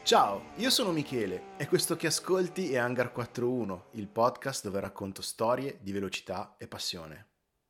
Ciao, io sono Michele e questo che ascolti è Hangar 41, il podcast dove racconto storie di velocità e passione.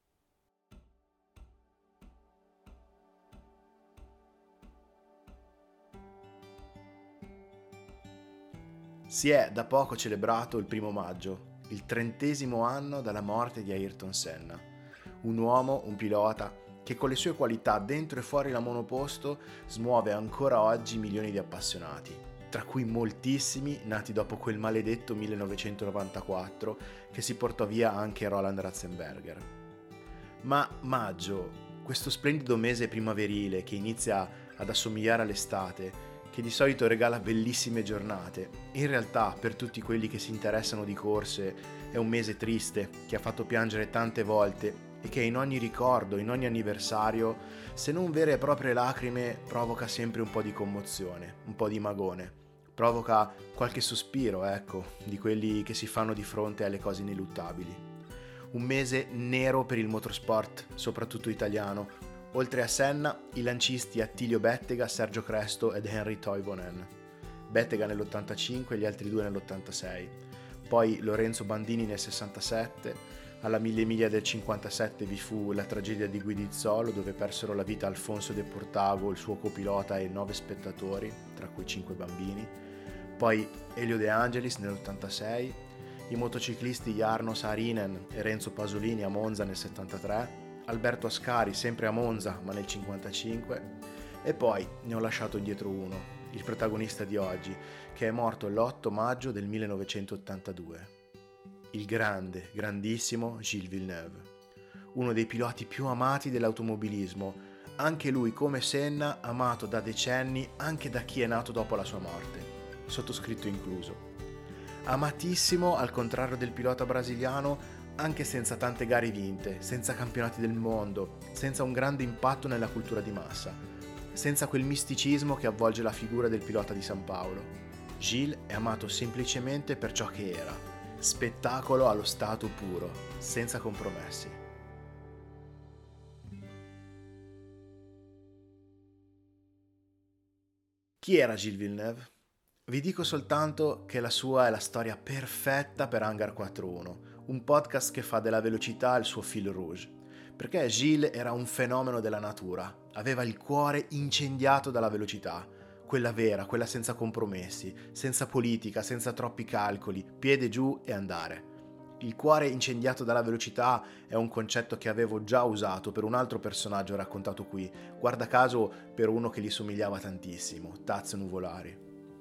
Si è da poco celebrato il 1 maggio, il 30° anno dalla morte di Ayrton Senna, un uomo, un pilota che con le sue qualità dentro e fuori la monoposto smuove ancora oggi milioni di appassionati, tra cui moltissimi nati dopo quel maledetto 1994 che si portò via anche Roland Ratzenberger. Ma maggio, questo splendido mese primaverile che inizia ad assomigliare all'estate, che di solito regala bellissime giornate, in realtà per tutti quelli che si interessano di corse è un mese triste che ha fatto piangere tante volte e che in ogni ricordo, in ogni anniversario, se non vere e proprie lacrime, provoca sempre un po' di commozione, un po' di magone. Provoca qualche sospiro, di quelli che si fanno di fronte alle cose ineluttabili. Un mese nero per il motorsport, soprattutto italiano. Oltre a Senna, i lancisti Attilio Bettega, Sergio Cresto ed Henri Toivonen. Bettega nell'85 e gli altri due nell'86. Poi Lorenzo Bandini nel 67. Alla 1000 miglia del 57 vi fu la tragedia di Guidizzolo, dove persero la vita Alfonso De Portago, il suo copilota e 9 spettatori, tra cui 5 bambini. Poi Elio De Angelis nell'86. I motociclisti Jarno Saarinen e Renzo Pasolini a Monza nel 73, Alberto Ascari sempre a Monza ma nel 55 e poi ne ho lasciato indietro uno, il protagonista di oggi, che è morto l'8 maggio del 1982. Il grandissimo Gilles Villeneuve, uno dei piloti più amati dell'automobilismo, anche lui come Senna amato da decenni anche da chi è nato dopo la sua morte, sottoscritto incluso. Amatissimo al contrario del pilota brasiliano anche senza tante gare vinte, senza campionati del mondo, senza un grande impatto nella cultura di massa, senza quel misticismo che avvolge la figura del pilota di San Paolo. Gilles è amato semplicemente per ciò che era, spettacolo allo stato puro, senza compromessi. Chi era Gilles Villeneuve? Vi dico soltanto che la sua è la storia perfetta per Hangar 41, un podcast che fa della velocità il suo fil rouge. Perché Gilles era un fenomeno della natura, aveva il cuore incendiato dalla velocità, quella vera, quella senza compromessi, senza politica, senza troppi calcoli, piede giù e andare. Il cuore incendiato dalla velocità è un concetto che avevo già usato per un altro personaggio raccontato qui, guarda caso per uno che gli somigliava tantissimo, Taz Nuvolari.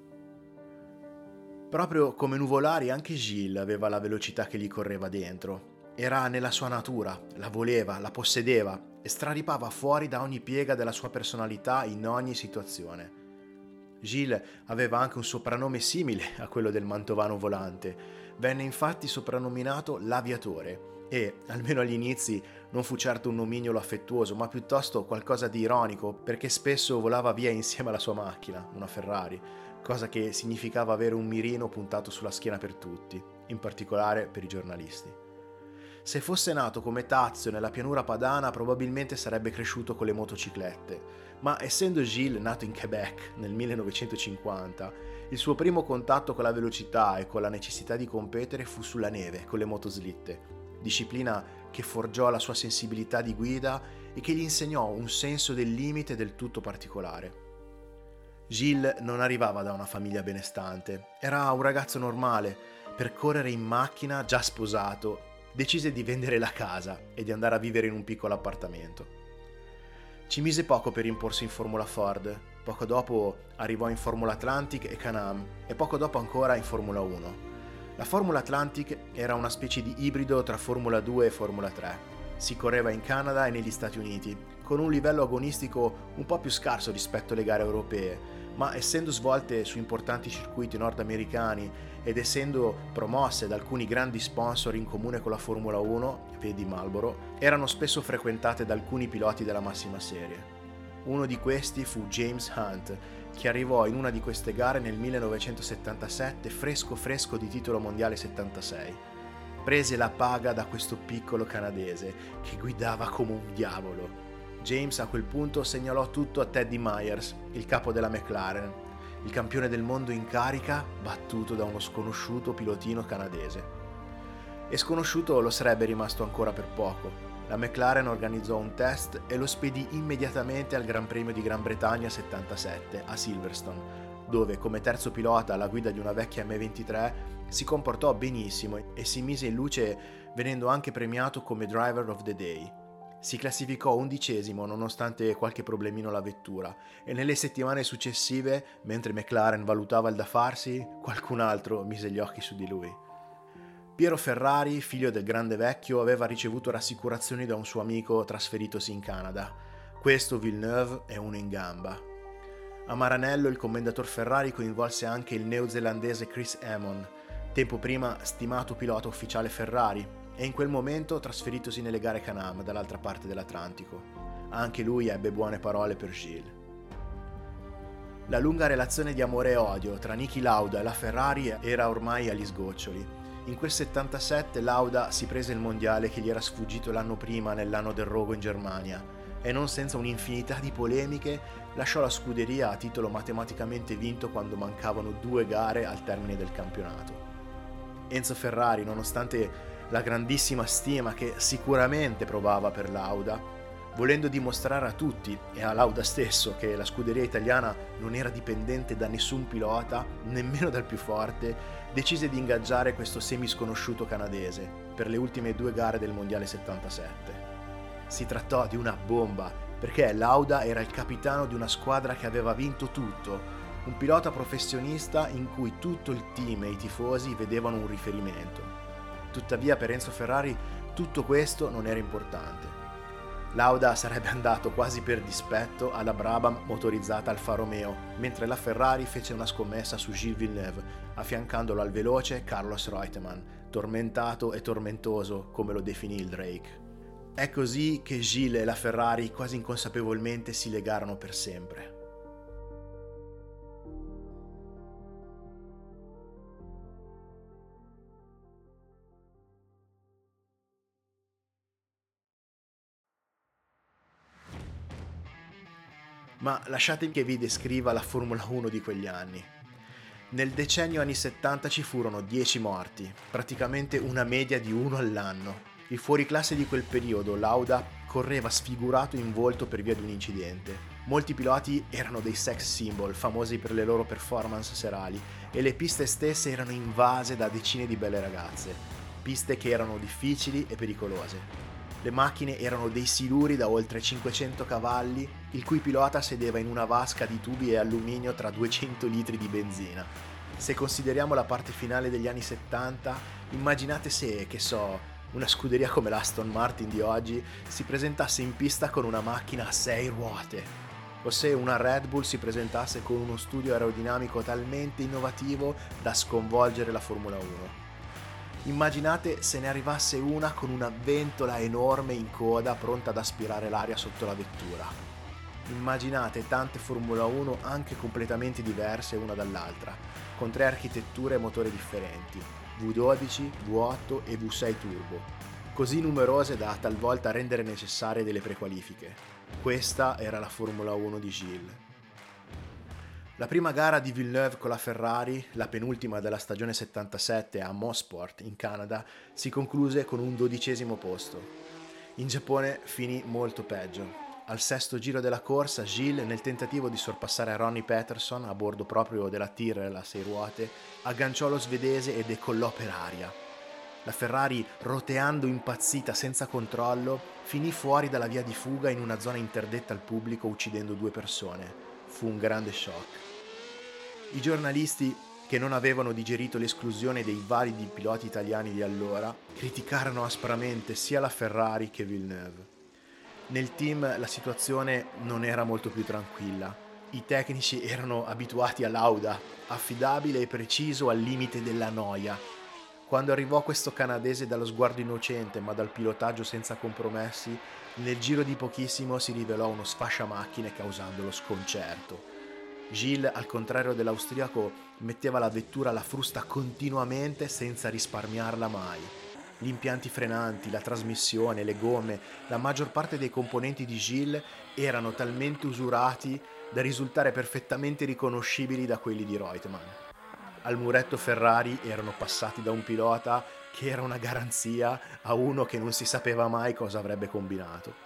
Proprio come Nuvolari, anche Gilles aveva la velocità che gli correva dentro. Era nella sua natura, la voleva, la possedeva e straripava fuori da ogni piega della sua personalità in ogni situazione. Gilles aveva anche un soprannome simile a quello del mantovano volante. Venne infatti soprannominato l'Aviatore e, almeno agli inizi, non fu certo un nomignolo affettuoso, ma piuttosto qualcosa di ironico, perché spesso volava via insieme alla sua macchina, una Ferrari, cosa che significava avere un mirino puntato sulla schiena per tutti, in particolare per i giornalisti. Se fosse nato come Tazio nella pianura padana probabilmente sarebbe cresciuto con le motociclette, ma essendo Gilles nato in Quebec nel 1950, il suo primo contatto con la velocità e con la necessità di competere fu sulla neve con le motoslitte, disciplina che forgiò la sua sensibilità di guida e che gli insegnò un senso del limite del tutto particolare. Gilles non arrivava da una famiglia benestante, era un ragazzo normale. Per correre in macchina, già sposato, decise di vendere la casa e di andare a vivere in un piccolo appartamento. Ci mise poco per imporsi in Formula Ford, poco dopo arrivò in Formula Atlantic e Can-Am e poco dopo ancora in Formula 1. La Formula Atlantic era una specie di ibrido tra Formula 2 e Formula 3. Si correva in Canada e negli Stati Uniti, con un livello agonistico un po' più scarso rispetto alle gare europee, ma essendo svolte su importanti circuiti nordamericani ed essendo promosse da alcuni grandi sponsor in comune con la Formula 1, vedi Marlboro, erano spesso frequentate da alcuni piloti della massima serie. Uno di questi fu James Hunt, che arrivò in una di queste gare nel 1977 fresco di titolo mondiale 76. Prese la paga da questo piccolo canadese che guidava come un diavolo. James a quel punto segnalò tutto a Teddy Myers, il capo della McLaren, il campione del mondo in carica battuto da uno sconosciuto pilotino canadese. E sconosciuto lo sarebbe rimasto ancora per poco. La McLaren organizzò un test e lo spedì immediatamente al Gran Premio di Gran Bretagna 77 a Silverstone, dove come terzo pilota alla guida di una vecchia M23 si comportò benissimo e si mise in luce venendo anche premiato come Driver of the Day. Si classificò 11° nonostante qualche problemino alla vettura e nelle settimane successive, mentre McLaren valutava il da farsi, qualcun altro mise gli occhi su di lui. Piero Ferrari, figlio del grande vecchio, aveva ricevuto rassicurazioni da un suo amico trasferitosi in Canada. Questo Villeneuve è uno in gamba. A Maranello il commendator Ferrari coinvolse anche il neozelandese Chris Amon, tempo prima stimato pilota ufficiale Ferrari, e in quel momento trasferitosi nelle gare Can-Am dall'altra parte dell'Atlantico. Anche lui ebbe buone parole per Gilles. La lunga relazione di amore e odio tra Niki Lauda e la Ferrari era ormai agli sgoccioli. In quel 77 Lauda si prese il mondiale che gli era sfuggito l'anno prima nell'anno del rogo in Germania e non senza un'infinità di polemiche lasciò la scuderia a titolo matematicamente vinto quando mancavano 2 gare al termine del campionato. Enzo Ferrari, nonostante la grandissima stima che sicuramente provava per Lauda, volendo dimostrare a tutti e a Lauda stesso che la scuderia italiana non era dipendente da nessun pilota, nemmeno dal più forte, decise di ingaggiare questo semisconosciuto canadese per le ultime 2 gare del Mondiale 77. Si trattò di una bomba, perché Lauda era il capitano di una squadra che aveva vinto tutto, un pilota professionista in cui tutto il team e i tifosi vedevano un riferimento. Tuttavia per Enzo Ferrari tutto questo non era importante. Lauda sarebbe andato quasi per dispetto alla Brabham motorizzata Alfa Romeo, mentre la Ferrari fece una scommessa su Gilles Villeneuve, affiancandolo al veloce Carlos Reutemann, tormentato e tormentoso come lo definì il Drake. È così che Gilles e la Ferrari quasi inconsapevolmente si legarono per sempre. Ma lasciatemi che vi descriva la Formula 1 di quegli anni. Nel decennio anni 70 ci furono 10 morti, praticamente una media di 1 all'anno. Il fuoriclasse di quel periodo, Lauda, correva sfigurato in volto per via di un incidente. Molti piloti erano dei sex symbol, famosi per le loro performance serali, e le piste stesse erano invase da decine di belle ragazze. Piste che erano difficili e pericolose. Le macchine erano dei siluri da oltre 500 cavalli, il cui pilota sedeva in una vasca di tubi e alluminio tra 200 litri di benzina. Se consideriamo la parte finale degli anni 70, immaginate se, che so, una scuderia come l'Aston Martin di oggi si presentasse in pista con una macchina a 6 ruote, o se una Red Bull si presentasse con uno studio aerodinamico talmente innovativo da sconvolgere la Formula 1. Immaginate se ne arrivasse una con una ventola enorme in coda pronta ad aspirare l'aria sotto la vettura. Immaginate tante Formula 1 anche completamente diverse una dall'altra, con 3 architetture e motori differenti, V12, V8 e V6 turbo, così numerose da talvolta rendere necessarie delle prequalifiche. Questa era la Formula 1 di Gilles. La prima gara di Villeneuve con la Ferrari, la penultima della stagione 77 a Mosport in Canada, si concluse con un 12° posto. In Giappone finì molto peggio. Al 6° giro della corsa, Gilles, nel tentativo di sorpassare Ronnie Peterson a bordo proprio della Tyrrell a 6 ruote, agganciò lo svedese e decollò per aria. La Ferrari, roteando impazzita senza controllo, finì fuori dalla via di fuga in una zona interdetta al pubblico uccidendo 2 persone. Fu un grande shock. I giornalisti, che non avevano digerito l'esclusione dei validi piloti italiani di allora, criticarono aspramente sia la Ferrari che Villeneuve. Nel team la situazione non era molto più tranquilla. I tecnici erano abituati a Lauda, affidabile e preciso al limite della noia. Quando arrivò questo canadese dallo sguardo innocente ma dal pilotaggio senza compromessi, nel giro di pochissimo si rivelò uno sfasciamacchine causando lo sconcerto. Gilles, al contrario dell'austriaco, metteva la vettura alla frusta continuamente senza risparmiarla mai. Gli impianti frenanti, la trasmissione, le gomme, la maggior parte dei componenti di Gilles erano talmente usurati da risultare perfettamente riconoscibili da quelli di Reutemann. Al muretto Ferrari erano passati da un pilota che era una garanzia a uno che non si sapeva mai cosa avrebbe combinato.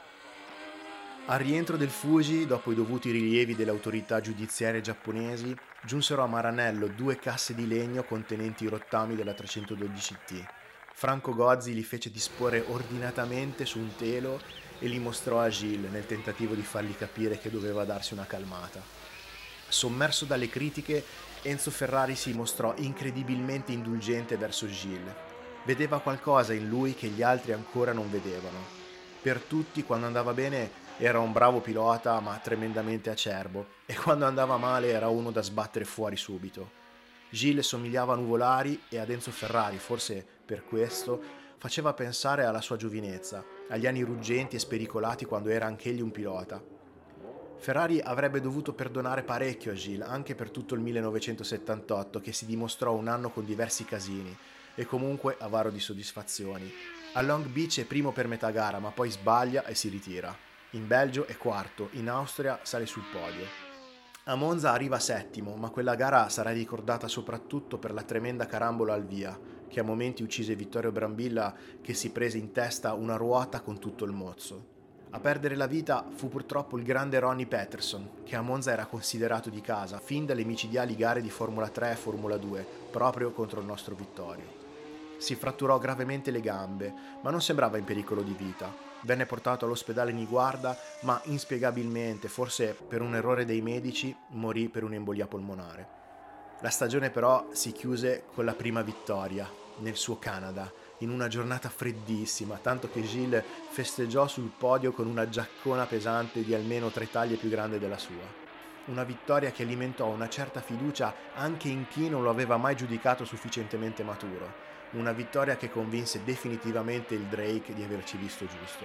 Al rientro del Fuji, dopo i dovuti rilievi delle autorità giudiziarie giapponesi, giunsero a Maranello 2 casse di legno contenenti i rottami della 312T. Franco Gozzi li fece disporre ordinatamente su un telo e li mostrò a Gilles nel tentativo di fargli capire che doveva darsi una calmata. Sommerso dalle critiche, Enzo Ferrari si mostrò incredibilmente indulgente verso Gilles. Vedeva qualcosa in lui che gli altri ancora non vedevano. Per tutti, quando andava bene, era un bravo pilota ma tremendamente acerbo, e quando andava male era uno da sbattere fuori subito. Gilles somigliava a Nuvolari e ad Enzo Ferrari, forse per questo, faceva pensare alla sua giovinezza, agli anni ruggenti e spericolati quando era anch'egli un pilota. Ferrari avrebbe dovuto perdonare parecchio a Gilles, anche per tutto il 1978, che si dimostrò un anno con diversi casini, e comunque avaro di soddisfazioni. A Long Beach è primo per metà gara, ma poi sbaglia e si ritira. In Belgio è quarto, in Austria sale sul podio. A Monza arriva settimo, ma quella gara sarà ricordata soprattutto per la tremenda carambola al via, che a momenti uccise Vittorio Brambilla, che si prese in testa una ruota con tutto il mozzo. A perdere la vita fu purtroppo il grande Ronnie Peterson, che a Monza era considerato di casa fin dalle micidiali gare di Formula 3 e Formula 2, proprio contro il nostro Vittorio. Si fratturò gravemente le gambe, ma non sembrava in pericolo di vita. Venne portato all'ospedale Niguarda, ma inspiegabilmente, forse per un errore dei medici, morì per un'embolia polmonare. La stagione però si chiuse con la prima vittoria, nel suo Canada, in una giornata freddissima, tanto che Gilles festeggiò sul podio con una giaccona pesante di almeno 3 taglie più grande della sua. Una vittoria che alimentò una certa fiducia anche in chi non lo aveva mai giudicato sufficientemente maturo. Una vittoria che convinse definitivamente il Drake di averci visto giusto.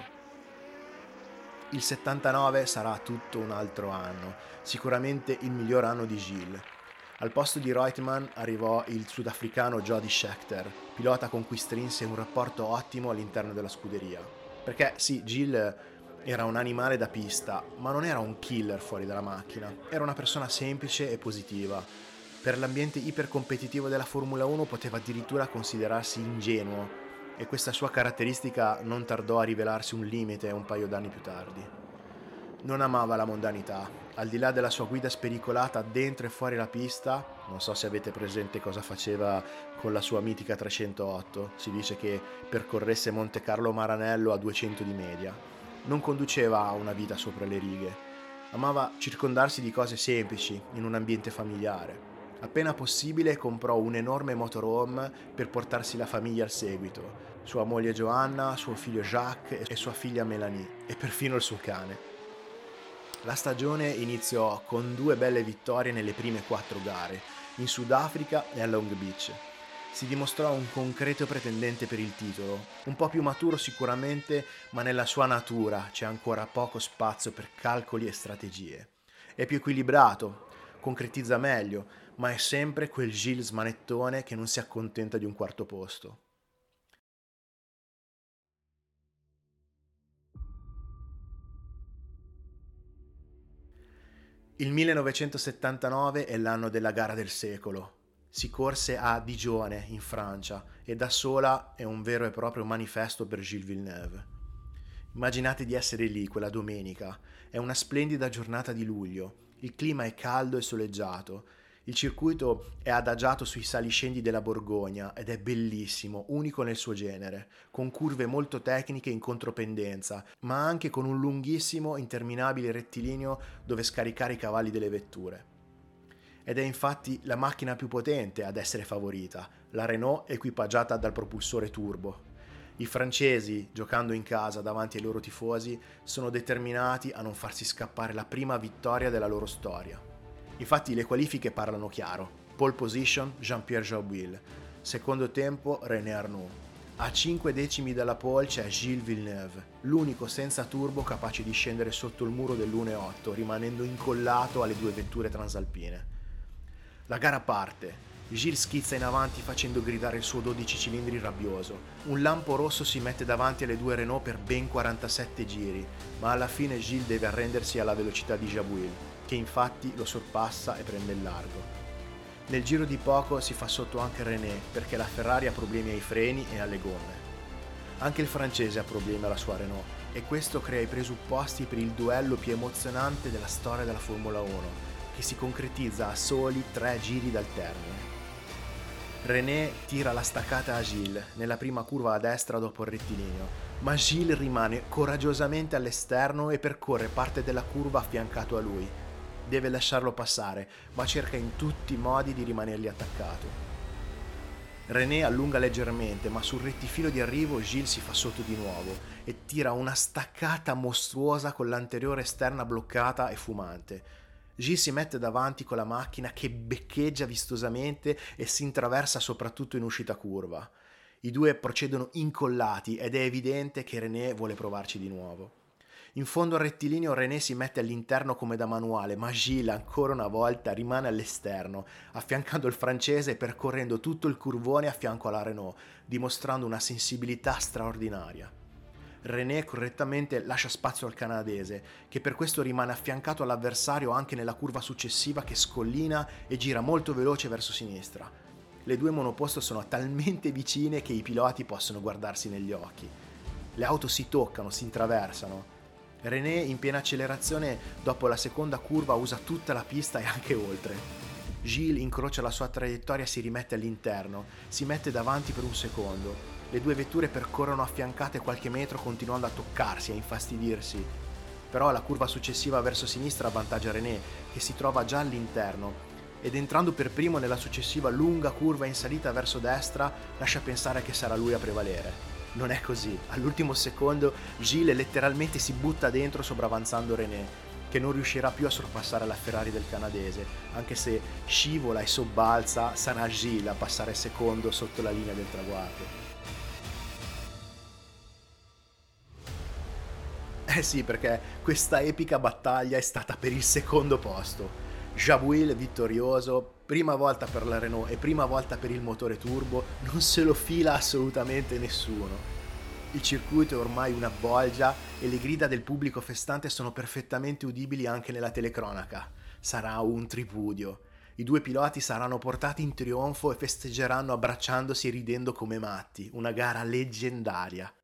Il 79 sarà tutto un altro anno, sicuramente il miglior anno di Gilles. Al posto di Reutemann arrivò il sudafricano Jody Scheckter, pilota con cui strinse un rapporto ottimo all'interno della scuderia. Perché sì, Gilles era un animale da pista, ma non era un killer fuori dalla macchina, era una persona semplice e positiva. Per l'ambiente ipercompetitivo della Formula 1 poteva addirittura considerarsi ingenuo, e questa sua caratteristica non tardò a rivelarsi un limite un paio d'anni più tardi. Non amava la mondanità, al di là della sua guida spericolata dentro e fuori la pista. Non so se avete presente cosa faceva con la sua mitica 308, si dice che percorresse Monte Carlo Maranello a 200 di media. Non conduceva una vita sopra le righe, amava circondarsi di cose semplici in un ambiente familiare. Appena possibile comprò un enorme motorhome per portarsi la famiglia al seguito, sua moglie Joanna, suo figlio Jacques e sua figlia Melanie, e perfino il suo cane. La stagione iniziò con 2 belle vittorie nelle prime 4 gare, in Sudafrica e a Long Beach. Si dimostrò un concreto pretendente per il titolo, un po' più maturo sicuramente, ma nella sua natura c'è ancora poco spazio per calcoli e strategie. È più equilibrato, concretizza meglio, ma è sempre quel Gilles smanettone che non si accontenta di un quarto posto. Il 1979 è l'anno della gara del secolo. Si corse a Digione, in Francia, e da sola è un vero e proprio manifesto per Gilles Villeneuve. Immaginate di essere lì quella domenica. È una splendida giornata di luglio. Il clima è caldo e soleggiato. Il circuito è adagiato sui saliscendi della Borgogna ed è bellissimo, unico nel suo genere, con curve molto tecniche in contropendenza, ma anche con un lunghissimo, interminabile rettilineo dove scaricare i cavalli delle vetture. Ed è infatti la macchina più potente ad essere favorita, la Renault equipaggiata dal propulsore turbo. I francesi, giocando in casa davanti ai loro tifosi, sono determinati a non farsi scappare la prima vittoria della loro storia. Infatti le qualifiche parlano chiaro. Pole position Jean-Pierre Jabouille, secondo tempo René Arnoux. A 5 decimi dalla pole c'è Gilles Villeneuve, l'unico senza turbo capace di scendere sotto il muro dell'1.8, rimanendo incollato alle 2 vetture transalpine. La gara parte. Gilles schizza in avanti facendo gridare il suo 12 cilindri rabbioso. Un lampo rosso si mette davanti alle due Renault per ben 47 giri, ma alla fine Gilles deve arrendersi alla velocità di Jabouille, che infatti lo sorpassa e prende il largo. Nel giro di poco si fa sotto anche René perché la Ferrari ha problemi ai freni e alle gomme. Anche il francese ha problemi alla sua Renault e questo crea i presupposti per il duello più emozionante della storia della Formula 1, che si concretizza a soli 3 giri dal termine. René tira la staccata a Gilles nella prima curva a destra dopo il rettilineo, ma Gilles rimane coraggiosamente all'esterno e percorre parte della curva affiancato a lui. Deve lasciarlo passare, ma cerca in tutti i modi di rimanergli attaccato. René allunga leggermente, ma sul rettifilo di arrivo Gilles si fa sotto di nuovo e tira una staccata mostruosa con l'anteriore esterna bloccata e fumante. Gilles si mette davanti con la macchina che beccheggia vistosamente e si intraversa soprattutto in uscita curva. I due procedono incollati ed è evidente che René vuole provarci di nuovo. In fondo al rettilineo René si mette all'interno come da manuale, ma Gilles ancora una volta rimane all'esterno, affiancando il francese e percorrendo tutto il curvone a fianco alla Renault, dimostrando una sensibilità straordinaria. René correttamente lascia spazio al canadese, che per questo rimane affiancato all'avversario anche nella curva successiva che scollina e gira molto veloce verso sinistra. Le due monoposto sono talmente vicine che i piloti possono guardarsi negli occhi. Le auto si toccano, si intraversano. René in piena accelerazione dopo la seconda curva usa tutta la pista e anche oltre. Gilles incrocia la sua traiettoria e si rimette all'interno, si mette davanti per un secondo. Le due vetture percorrono affiancate qualche metro continuando a toccarsi, a infastidirsi. Però la curva successiva verso sinistra avvantaggia René, che si trova già all'interno, ed entrando per primo nella successiva lunga curva in salita verso destra lascia pensare che sarà lui a prevalere. Non è così. All'ultimo secondo Gilles letteralmente si butta dentro sopravanzando René, che non riuscirà più a sorpassare la Ferrari del canadese, anche se scivola e sobbalza, sarà Gilles a passare secondo sotto la linea del traguardo. Eh sì, perché questa epica battaglia è stata per il secondo posto. Jabouille vittorioso, prima volta per la Renault e prima volta per il motore turbo, non se lo fila assolutamente nessuno. Il circuito è ormai una bolgia e le grida del pubblico festante sono perfettamente udibili anche nella telecronaca. Sarà un tripudio. I due piloti saranno portati in trionfo e festeggeranno abbracciandosi e ridendo come matti. Una gara leggendaria.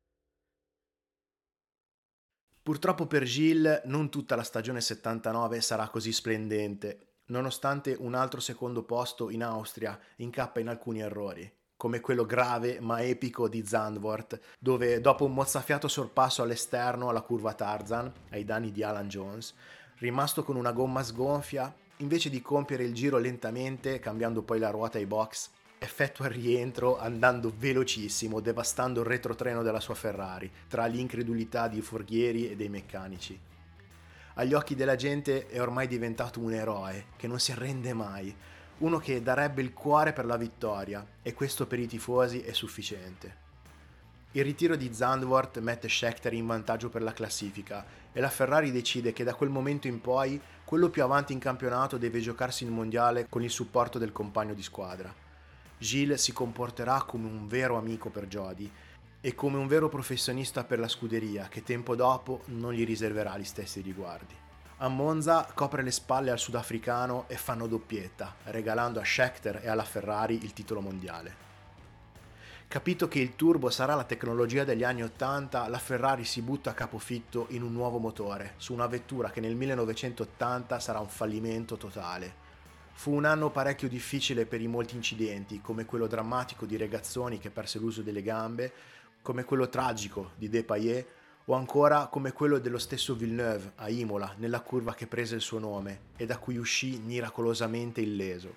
Purtroppo per Gilles non tutta la stagione 79 sarà così splendente, nonostante un altro secondo posto in Austria incappa in alcuni errori, come quello grave ma epico di Zandvoort, dove dopo un mozzafiato sorpasso all'esterno alla curva Tarzan, ai danni di Alan Jones, rimasto con una gomma sgonfia, invece di compiere il giro lentamente, cambiando poi la ruota ai box, effettua il rientro andando velocissimo, devastando il retrotreno della sua Ferrari, tra l'incredulità di forghieri e dei meccanici. Agli occhi della gente è ormai diventato un eroe, che non si arrende mai, uno che darebbe il cuore per la vittoria, e questo per i tifosi è sufficiente. Il ritiro di Zandvoort mette Scheckter in vantaggio per la classifica e la Ferrari decide che da quel momento in poi quello più avanti in campionato deve giocarsi il mondiale con il supporto del compagno di squadra. Gilles si comporterà come un vero amico per Jody e come un vero professionista per la scuderia che tempo dopo non gli riserverà gli stessi riguardi. A Monza copre le spalle al sudafricano e fanno doppietta, regalando a Scheckter e alla Ferrari il titolo mondiale. Capito che il turbo sarà la tecnologia degli anni 80, la Ferrari si butta a capofitto in un nuovo motore, su una vettura che nel 1980 sarà un fallimento totale. Fu un anno parecchio difficile per i molti incidenti, come quello drammatico di Regazzoni che perse l'uso delle gambe, come quello tragico di Depailler, o ancora come quello dello stesso Villeneuve a Imola, nella curva che prese il suo nome e da cui uscì miracolosamente illeso.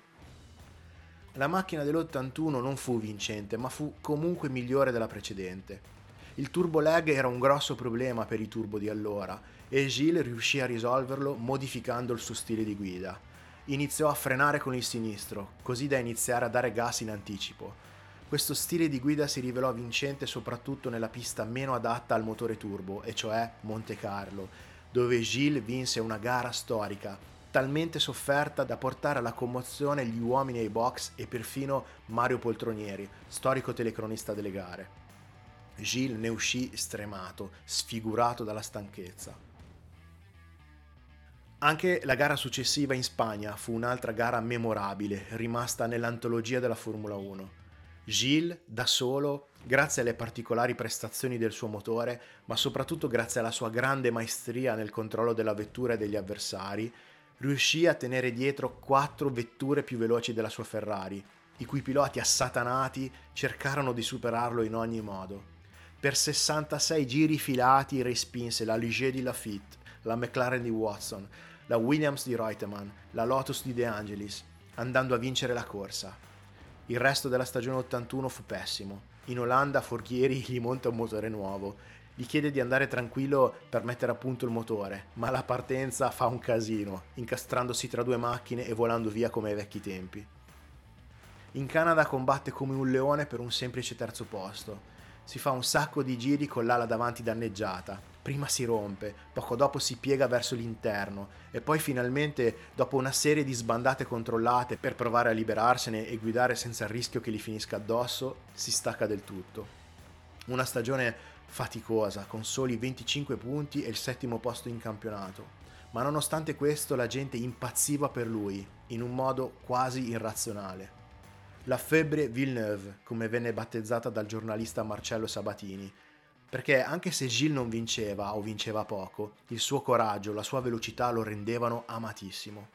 La macchina dell'81 non fu vincente, ma fu comunque migliore della precedente. Il turbo lag era un grosso problema per i turbo di allora e Gilles riuscì a risolverlo modificando il suo stile di guida. Iniziò a frenare con il sinistro, così da iniziare a dare gas in anticipo. Questo stile di guida si rivelò vincente soprattutto nella pista meno adatta al motore turbo, e cioè Monte Carlo, dove Gilles vinse una gara storica, talmente sofferta da portare alla commozione gli uomini ai box e perfino Mario Poltronieri, storico telecronista delle gare. Gilles ne uscì stremato, sfigurato dalla stanchezza. Anche la gara successiva in Spagna fu un'altra gara memorabile, rimasta nell'antologia della Formula 1. Gilles, da solo, grazie alle particolari prestazioni del suo motore, ma soprattutto grazie alla sua grande maestria nel controllo della vettura e degli avversari, riuscì a tenere dietro 4 vetture più veloci della sua Ferrari, i cui piloti assatanati cercarono di superarlo in ogni modo. Per 66 giri filati respinse la Ligier di Lafitte, la McLaren di Watson, la Williams di Reutemann, la Lotus di De Angelis, andando a vincere la corsa. Il resto della stagione 81 fu pessimo. In Olanda Forghieri gli monta un motore nuovo, gli chiede di andare tranquillo per mettere a punto il motore, ma la partenza fa un casino, incastrandosi tra 2 macchine e volando via come ai vecchi tempi. In Canada combatte come un leone per un semplice terzo posto. Si fa un sacco di giri con l'ala davanti danneggiata. Prima si rompe, poco dopo si piega verso l'interno e poi finalmente, dopo una serie di sbandate controllate per provare a liberarsene e guidare senza il rischio che gli finisca addosso, si stacca del tutto. Una stagione faticosa, con soli 25 punti e il 7° posto in campionato. Ma nonostante questo la gente impazziva per lui, in un modo quasi irrazionale. La Febbre Villeneuve, come venne battezzata dal giornalista Marcello Sabatini, perché anche se Gilles non vinceva o vinceva poco, il suo coraggio, la sua velocità lo rendevano amatissimo.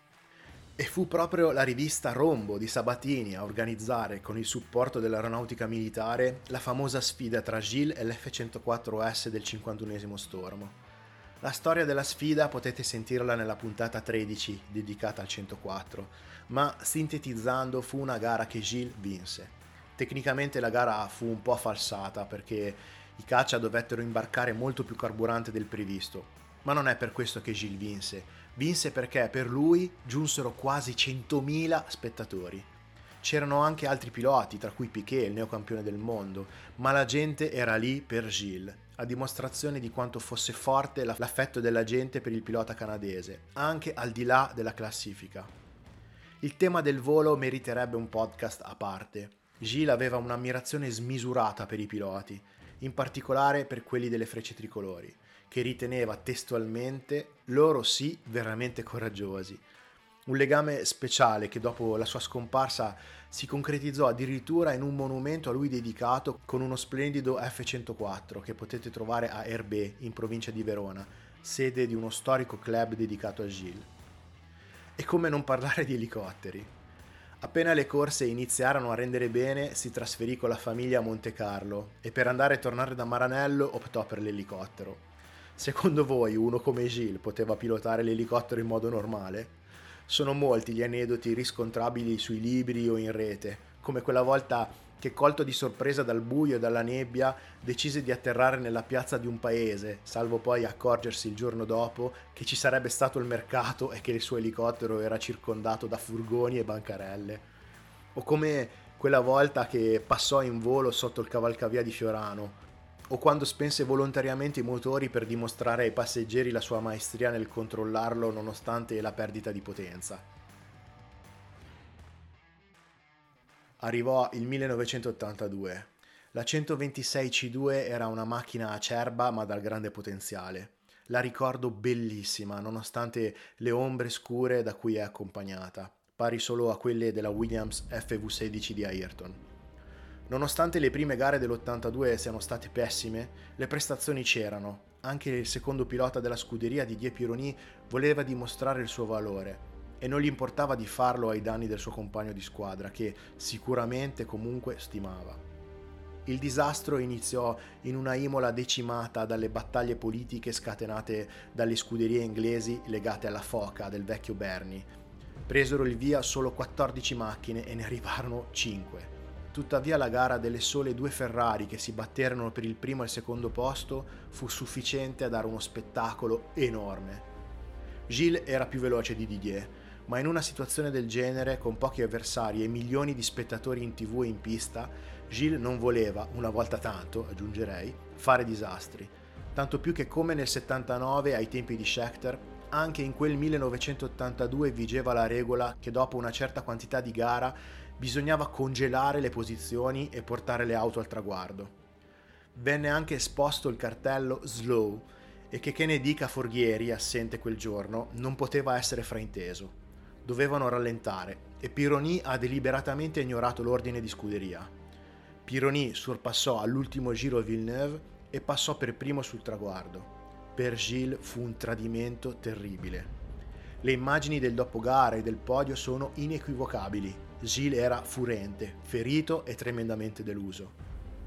E fu proprio la rivista Rombo di Sabatini a organizzare, con il supporto dell'aeronautica militare, la famosa sfida tra Gilles e l'F-104S del 51esimo stormo. La storia della sfida potete sentirla nella puntata 13 dedicata al 104, ma sintetizzando fu una gara che Gilles vinse. Tecnicamente la gara fu un po' falsata perché i caccia dovettero imbarcare molto più carburante del previsto, ma non è per questo che Gilles vinse. Vinse perché per lui giunsero quasi 100.000 spettatori. C'erano anche altri piloti, tra cui Piquet, il neocampione del mondo, ma la gente era lì per Gilles, a dimostrazione di quanto fosse forte l'affetto della gente per il pilota canadese, anche al di là della classifica. Il tema del volo meriterebbe un podcast a parte. Gilles aveva un'ammirazione smisurata per i piloti, in particolare per quelli delle Frecce Tricolori, che riteneva testualmente loro sì veramente coraggiosi. Un legame speciale che dopo la sua scomparsa si concretizzò addirittura in un monumento a lui dedicato con uno splendido F-104 che potete trovare a Herbe, in provincia di Verona, sede di uno storico club dedicato a Gilles. E come non parlare di elicotteri? Appena le corse iniziarono a rendere bene, si trasferì con la famiglia a Monte Carlo e per andare e tornare da Maranello optò per l'elicottero. Secondo voi uno come Gilles poteva pilotare l'elicottero in modo normale? Sono molti gli aneddoti riscontrabili sui libri o in rete, come quella volta che, colto di sorpresa dal buio e dalla nebbia, decise di atterrare nella piazza di un paese, salvo poi accorgersi il giorno dopo che ci sarebbe stato il mercato e che il suo elicottero era circondato da furgoni e bancarelle. O come quella volta che passò in volo sotto il cavalcavia di Fiorano, o quando spense volontariamente i motori per dimostrare ai passeggeri la sua maestria nel controllarlo nonostante la perdita di potenza. Arrivò il 1982. La 126 C2 era una macchina acerba ma dal grande potenziale. La ricordo bellissima, nonostante le ombre scure da cui è accompagnata, pari solo a quelle della Williams FV16 di Ayrton. Nonostante le prime gare dell'82 siano state pessime, le prestazioni c'erano. Anche il secondo pilota della scuderia, Didier Pironi, voleva dimostrare il suo valore e non gli importava di farlo ai danni del suo compagno di squadra, che sicuramente comunque stimava. Il disastro iniziò in una Imola decimata dalle battaglie politiche scatenate dalle scuderie inglesi legate alla foca del vecchio Bernie. Presero il via solo 14 macchine e ne arrivarono 5. Tuttavia la gara delle sole 2 Ferrari che si batterono per il primo e il secondo posto fu sufficiente a dare uno spettacolo enorme. Gilles era più veloce di Didier, ma in una situazione del genere, con pochi avversari e milioni di spettatori in TV e in pista, Gilles non voleva, una volta tanto, aggiungerei, fare disastri. Tanto più che, come nel 79, ai tempi di Scheckter, anche in quel 1982 vigeva la regola che dopo una certa quantità di gara bisognava congelare le posizioni e portare le auto al traguardo. Venne anche esposto il cartello Slow e che ne dica Forghieri, assente quel giorno, non poteva essere frainteso. Dovevano rallentare e Pironi ha deliberatamente ignorato l'ordine di scuderia. Pironi sorpassò all'ultimo giro Villeneuve e passò per primo sul traguardo. Per Gilles fu un tradimento terribile. Le immagini del dopogara e del podio sono inequivocabili. Gilles era furente, ferito e tremendamente deluso.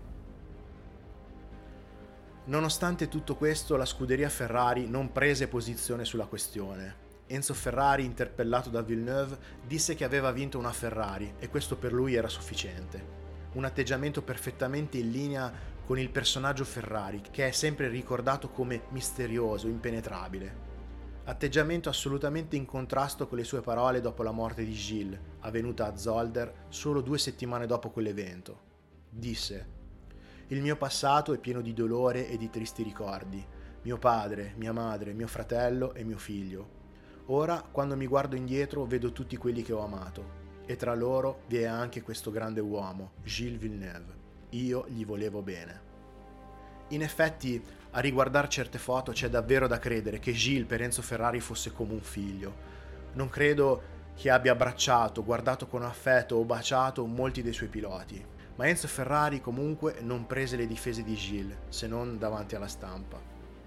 Nonostante tutto questo, la scuderia Ferrari non prese posizione sulla questione. Enzo Ferrari, interpellato da Villeneuve, disse che aveva vinto una Ferrari e questo per lui era sufficiente. Un atteggiamento perfettamente in linea con il personaggio Ferrari, che è sempre ricordato come misterioso, impenetrabile. Atteggiamento assolutamente in contrasto con le sue parole dopo la morte di Gilles, avvenuta a Zolder solo 2 settimane dopo quell'evento. Disse: «Il mio passato è pieno di dolore e di tristi ricordi. Mio padre, mia madre, mio fratello e mio figlio. Ora, quando mi guardo indietro, vedo tutti quelli che ho amato. E tra loro vi è anche questo grande uomo, Gilles Villeneuve. Io gli volevo bene». In effetti, a riguardare certe foto c'è davvero da credere che Gilles per Enzo Ferrari fosse come un figlio. Non credo che abbia abbracciato, guardato con affetto o baciato molti dei suoi piloti. Ma Enzo Ferrari comunque non prese le difese di Gilles, se non davanti alla stampa.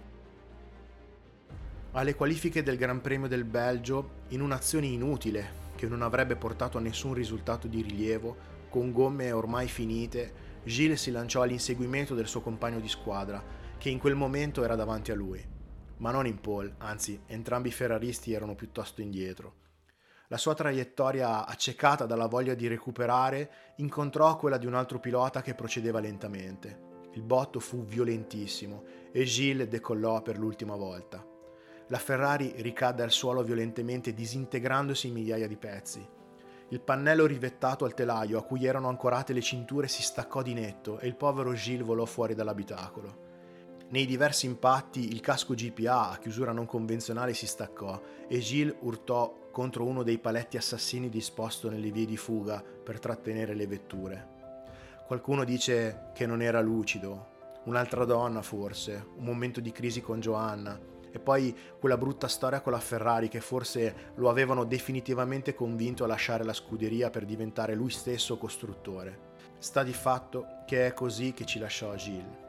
Alle qualifiche del Gran Premio del Belgio, in un'azione inutile che non avrebbe portato a nessun risultato di rilievo, con gomme ormai finite, Gilles si lanciò all'inseguimento del suo compagno di squadra, che in quel momento era davanti a lui. Ma non in pole, anzi, entrambi i ferraristi erano piuttosto indietro. La sua traiettoria, accecata dalla voglia di recuperare, incontrò quella di un altro pilota che procedeva lentamente. Il botto fu violentissimo e Gilles decollò per l'ultima volta. La Ferrari ricadde al suolo violentemente, disintegrandosi in migliaia di pezzi. Il pannello rivettato al telaio a cui erano ancorate le cinture si staccò di netto e il povero Gilles volò fuori dall'abitacolo. Nei diversi impatti il casco GPA a chiusura non convenzionale si staccò e Gilles urtò contro uno dei paletti assassini disposto nelle vie di fuga per trattenere le vetture. Qualcuno dice che non era lucido, un'altra donna forse, un momento di crisi con Johanna e poi quella brutta storia con la Ferrari che forse lo avevano definitivamente convinto a lasciare la scuderia per diventare lui stesso costruttore. Sta di fatto che è così che ci lasciò Gilles.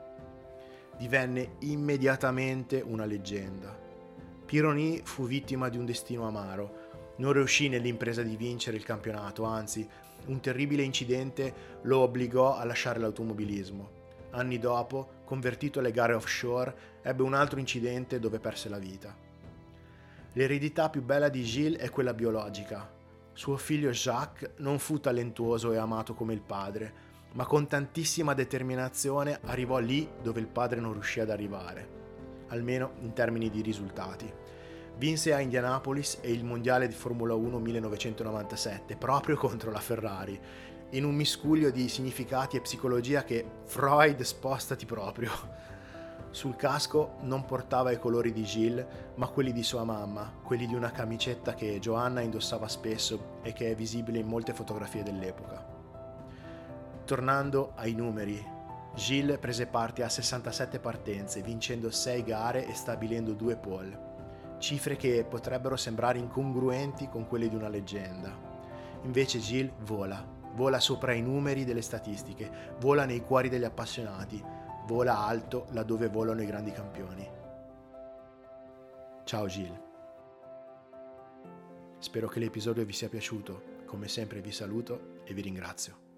Divenne immediatamente una leggenda. Pironi fu vittima di un destino amaro. Non riuscì nell'impresa di vincere il campionato, anzi, un terribile incidente lo obbligò a lasciare l'automobilismo. Anni dopo, convertito alle gare offshore, ebbe un altro incidente dove perse la vita. L'eredità più bella di Gilles è quella biologica. Suo figlio Jacques non fu talentuoso e amato come il padre, ma con tantissima determinazione arrivò lì dove il padre non riuscì ad arrivare, almeno in termini di risultati. Vinse a Indianapolis e il mondiale di Formula 1 1997, proprio contro la Ferrari, in un miscuglio di significati e psicologia che Freud spostati proprio. Sul casco non portava i colori di Gilles, ma quelli di sua mamma, quelli di una camicetta che Johanna indossava spesso e che è visibile in molte fotografie dell'epoca. Tornando ai numeri, Gilles prese parte a 67 partenze, vincendo 6 gare e stabilendo 2 pole. Cifre che potrebbero sembrare incongruenti con quelle di una leggenda. Invece Gilles vola sopra i numeri delle statistiche, vola nei cuori degli appassionati, vola alto laddove volano i grandi campioni. Ciao Gilles. Spero che l'episodio vi sia piaciuto. Come sempre vi saluto e vi ringrazio.